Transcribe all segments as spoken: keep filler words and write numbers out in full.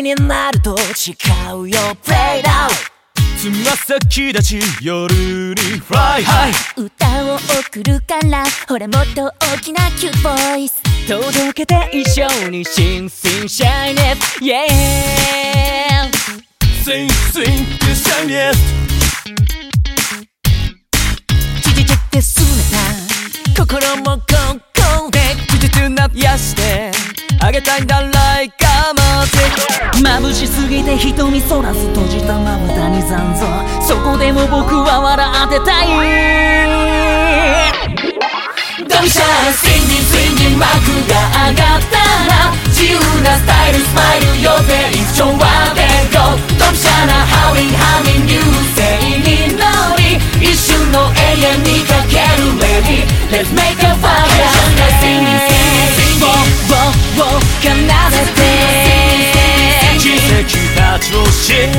になると誓うよ Play now つま先立ち夜に Fly high 歌を送るからほらもっと大きなキュートボイス届けて一緒に Sing sing shine it Yeah Sing sing shine it ちちちってすねた心もここで口つなやしてあげたいんだ Like a mountain 眩しすぎて瞳そらず閉じたまぶたに残像そこでも僕は笑ってたい Don't shine singing swinging 幕が上がったら自由なスタイルスマイル予定一緒はで Go ドンピシャな Howling humming 流星に乗り一瞬の永遠にかける Lady Let's make a fire Singing singing singing を奏でて奇跡たちを知る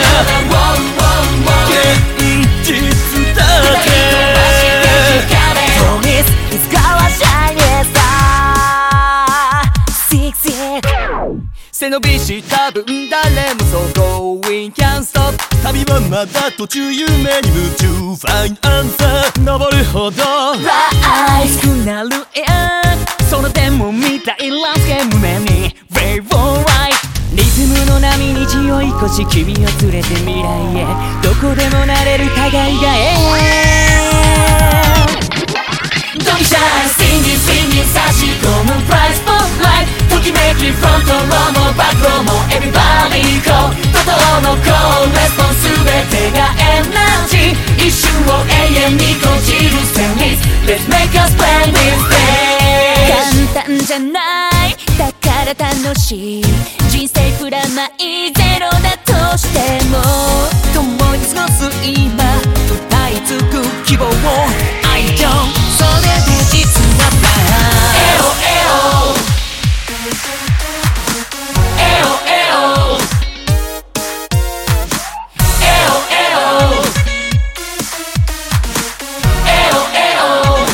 現実だって Promise is gonna shine it star Six years 背伸びした分誰もそう Going can't stop 旅はまだ途中夢に夢中 Find answer 登るほど Rise くなる Yeah その点も見たいランスケープ胸に Wave alright リズムの波に血を生かし君を連れて未来へどこでもなれる互いがDon't be shy singing singing 差し込む Bright spotlight ときめきフロントローもバックローも Everybody go 怒涛の Call レスポンス全てがエナジー一瞬を永遠に閉じる旋律 Let's make us plan this day 簡単じゃないだから楽しい人生プラマイゼロだとしても共に過ごす今歌い継ぐ希望を I don't それで実はさエオエオエオエオエオエオエオエオ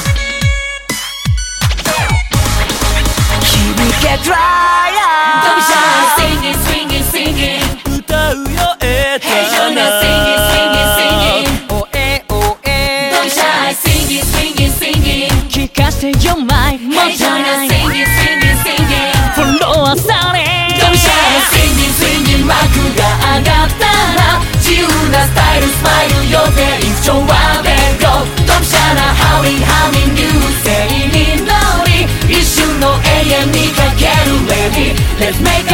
響け Try Don't be shy singing singing singing 歌うよエタ Hey Jonah singing singing singing おえおえ Don't be shy singing singing singing 聞かせてよマイもじゃない Hey Jonah singing singing singing Follow us on it Don't be shy singing singing 幕が上がったら自由なスタイルスマイル予定一緒はで Go ドンピシャな Howling humming 流星に乗り一瞬の永遠にかける Lady Let's make